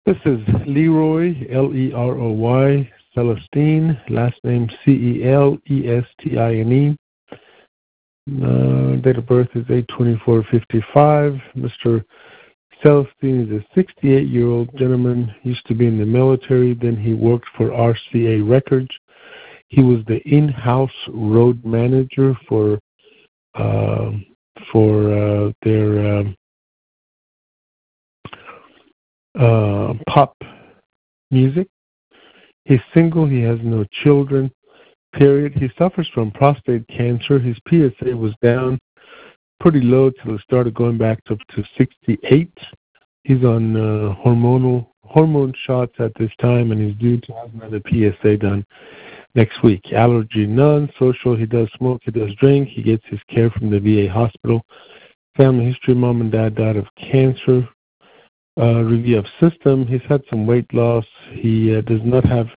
This is Leroy, Leroy, Celestine, last name Celestine. Date of birth is 8/24/55. Mr. Celestine is a 68-year-old gentleman. Used to be in the military. Then he worked for RCA Records. He was the in-house road manager for their pop music. He's single. He has no children. Period. He suffers from prostate cancer. His PSA was down pretty low till it started going back up to 68. He's on hormone shots at this time, and he's due to have another PSA done next week. Allergy none. Social, he does smoke, he does drink. He gets his care from the VA hospital. Family history, mom and dad died of cancer. Review of system, he's had some weight loss. He does not have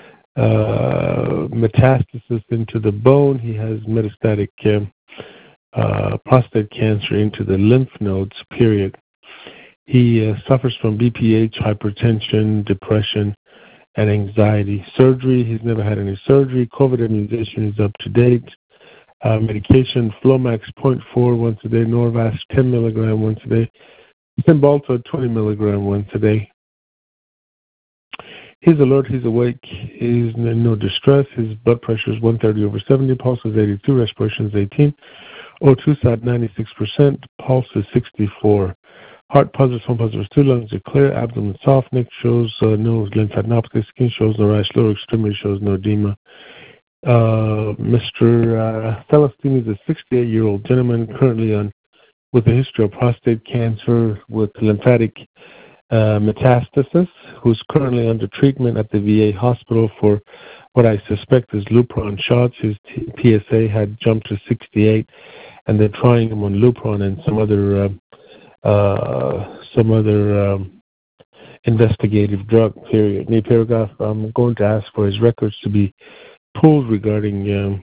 metastasis into the bone. He has metastatic prostate cancer into the lymph nodes, period. He suffers from BPH, hypertension, depression, and anxiety. Surgery, he's never had any surgery. COVID immunization is up to date. Medication, Flomax 0.4 once a day, Norvasc 10 milligram once a day, Cymbalta 20 milligram once a day. He's alert, he's awake, he's in no distress. His blood pressure is 130/70, pulse is 82, respiration is 18, O2 sat 96%, pulse is 64. Heart positive, home positive 2, lungs are clear, abdomen soft, neck shows no lymphadenopathy, skin shows no rash, lower extremity shows no edema. Mr. Celestine is a 68-year-old gentleman currently with a history of prostate cancer with lymphatic metastasis, who's currently under treatment at the VA hospital for what I suspect is Lupron shots. His PSA had jumped to 68, and they're trying him on Lupron and some other investigative drug, period. New paragraph, I'm going to ask for his records to be pulled regarding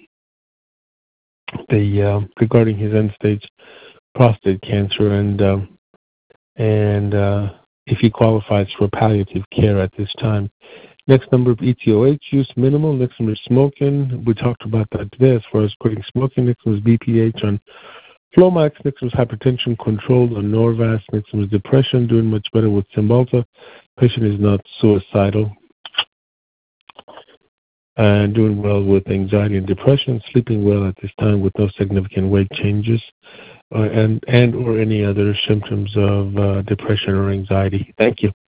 regarding his end-stage prostate cancer and if he qualifies for palliative care at this time. Next number of ETOH use minimal. Next number is smoking. We talked about that today as far as quitting smoking. Next one is BPH on Flomax. Next one is hypertension controlled on Norvasc. Next one is depression, doing much better with Cymbalta. Patient is not suicidal. And doing well with anxiety and depression, sleeping well at this time with no significant weight changes and or any other symptoms of depression or anxiety. Thank you.